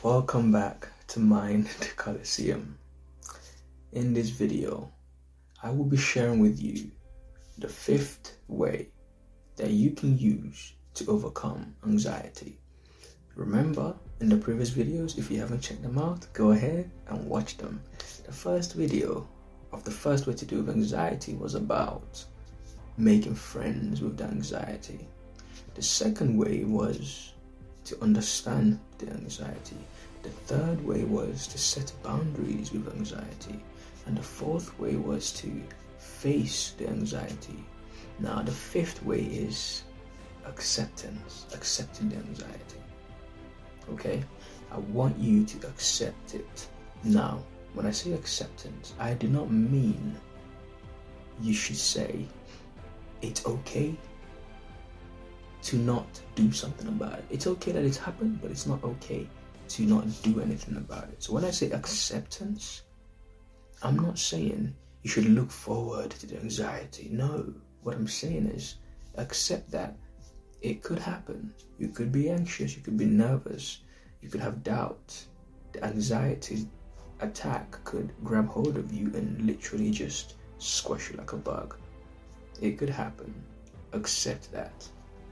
Welcome back to Mind the Coliseum. In this video, I will be sharing with you the 5th way that you can use to overcome anxiety. Remember, in the previous videos, if you haven't checked them out, go ahead and watch them. The first video of the first way to deal with anxiety was about making friends with the anxiety. The second way was to understand the anxiety. The third way was to set boundaries with anxiety. And the fourth way was to face the anxiety. Now the 5th way is acceptance, accepting the anxiety. Okay, I want you to accept it. Now, when I say acceptance, I do not mean you should say it's okay to not do something about it. It's okay that it's happened, but it's not okay to not do anything about it. So when I say acceptance, I'm not saying you should look forward to the anxiety. No, what I'm saying is accept that it could happen. You could be anxious, you could be nervous, you could have doubt. The anxiety attack could grab hold of you and literally just squash you like a bug. It could happen. Accept that.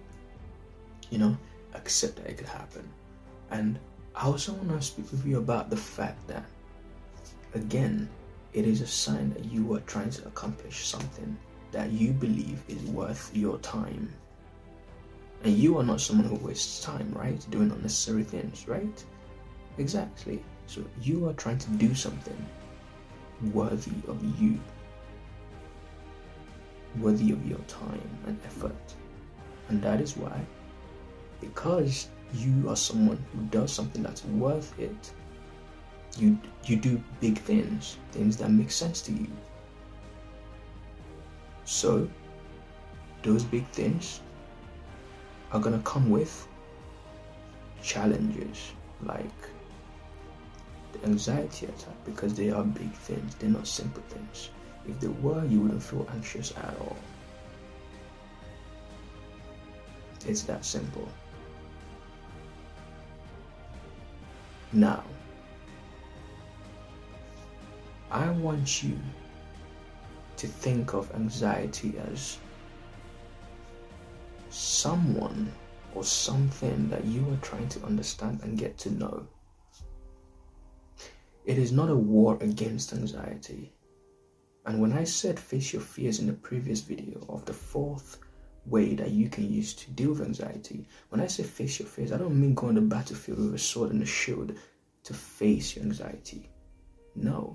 Accept that it could happen. And I also want to speak with you about the fact that, again, it is a sign that you are trying to accomplish something that you believe is worth your time. And you are not someone who wastes time, right? Doing unnecessary things, right? Exactly. So you are trying to do something worthy of you, worthy of your time and effort. And that is why, because you are someone who does something that's worth it, you do big things that make sense to you. So those big things are gonna come with challenges like the anxiety attack, because they are big things, they're not simple things. If they were, you wouldn't feel anxious at all. It's that simple. Now, I want you to think of anxiety as someone or something that you are trying to understand and get to know. It is not a war against anxiety. And when I said face your fears in the previous video of the 4th way that you can use to deal with anxiety, when I say face your fears, I don't mean go on the battlefield with a sword and a shield to face your anxiety. No.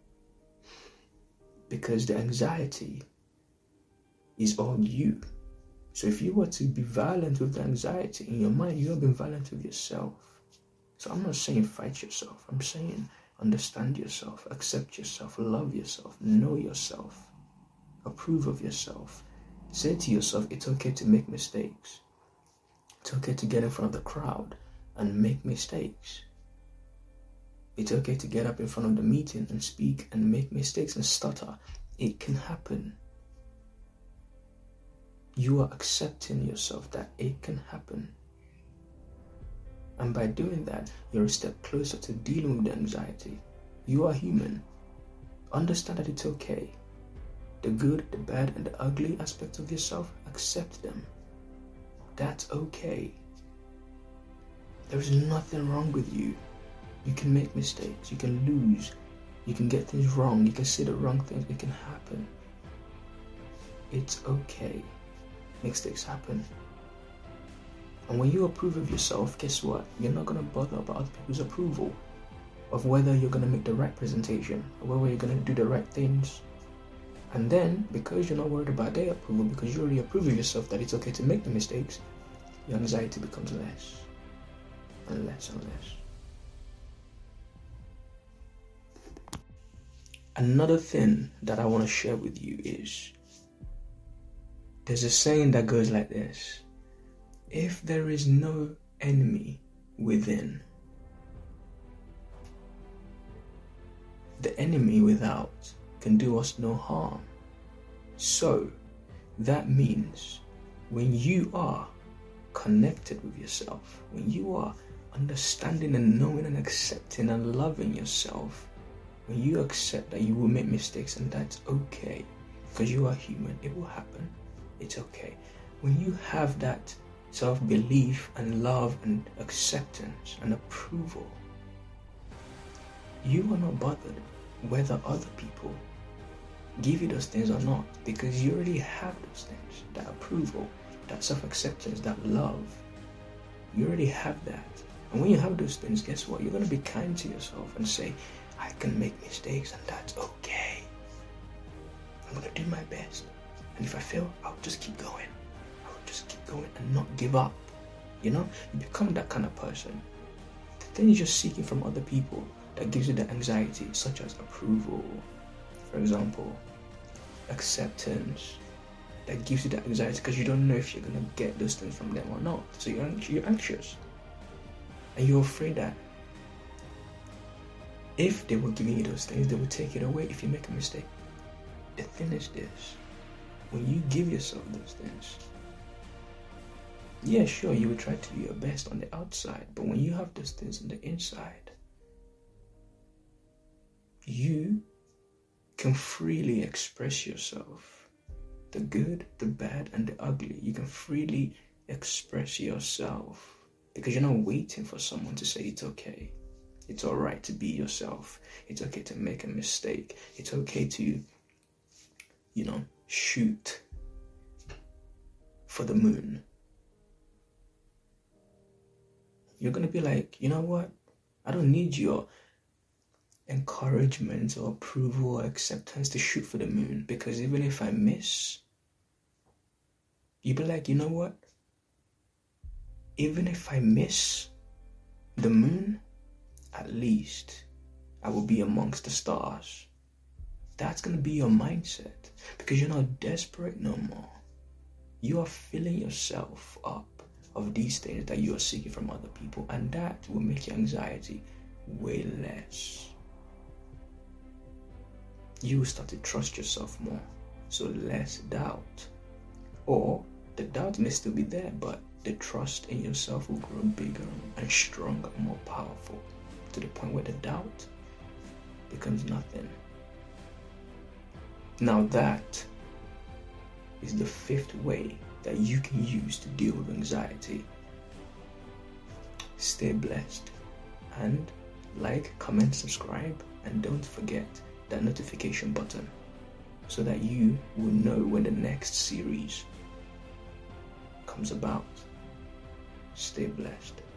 Because the anxiety is all you. So if you were to be violent with the anxiety in your mind, you are being violent with yourself. So I'm not saying fight yourself. I'm saying understand yourself, accept yourself, love yourself, know yourself, approve of yourself. Say to yourself, it's okay to make mistakes. It's okay to get in front of the crowd and make mistakes. It's okay to get up in front of the meeting and speak and make mistakes and stutter. It can happen. You are accepting yourself that it can happen. And by doing that, you're a step closer to dealing with the anxiety. You are human. Understand that it's okay. The good, the bad, and the ugly aspects of yourself, accept them. That's okay. There is nothing wrong with you. You can make mistakes, you can lose, you can get things wrong, you can say the wrong things, it can happen. It's okay. Mistakes happen. And when you approve of yourself, guess what? You're not going to bother about other people's approval of whether you're going to make the right presentation or whether you're going to do the right things. And then, because you're not worried about their approval, because you already approve of yourself that it's okay to make the mistakes, your anxiety becomes less and less and less. Another thing that I want to share with you is, there's a saying that goes like this: if there is no enemy within, the enemy without can do us no harm. So that means when you are connected with yourself, when you are understanding and knowing and accepting and loving yourself. When you accept that you will make mistakes and that's okay, because you are human, it will happen, it's okay. When you have that self-belief and love and acceptance and approval, you are not bothered whether other people give you those things or not, because you already have those things, that approval, that self-acceptance, that love. You already have that. And when you have those things, guess what? You're going to be kind to yourself and say, I can make mistakes and that's okay. I'm going to do my best. And if I fail, I'll just keep going. I'll just keep going and not give up. You know, you become that kind of person. The things you're seeking from other people that gives you the anxiety, such as approval, for example, acceptance, that gives you that anxiety because you don't know if you're going to get those things from them or not. So you're anxious. And you're afraid that if they were giving you those things, they would take it away if you make a mistake. The thing is this, when you give yourself those things, yeah, sure, you will try to do your best on the outside, but when you have those things on the inside, you can freely express yourself. The good, the bad, and the ugly. You can freely express yourself because you're not waiting for someone to say it's okay. It's all right to be yourself. It's okay to make a mistake. It's okay to, shoot for the moon. You're going to be like, you know what? I don't need your encouragement or approval or acceptance to shoot for the moon, because even if I miss, you'd be like, you know what? Even if I miss the moon, at least I will be amongst the stars. That's going to be your mindset, because you're not desperate no more. You are filling yourself up of these things that you are seeking from other people, and that will make your anxiety way less. You will start to trust yourself more, so less doubt. Or the doubt may still be there, but the trust in yourself will grow bigger and stronger, more powerful, to the point where the doubt becomes nothing. Now that is the fifth way that you can use to deal with anxiety. Stay blessed, and like, comment, subscribe, and don't forget that notification button so that you will know when the next series comes about. Stay blessed.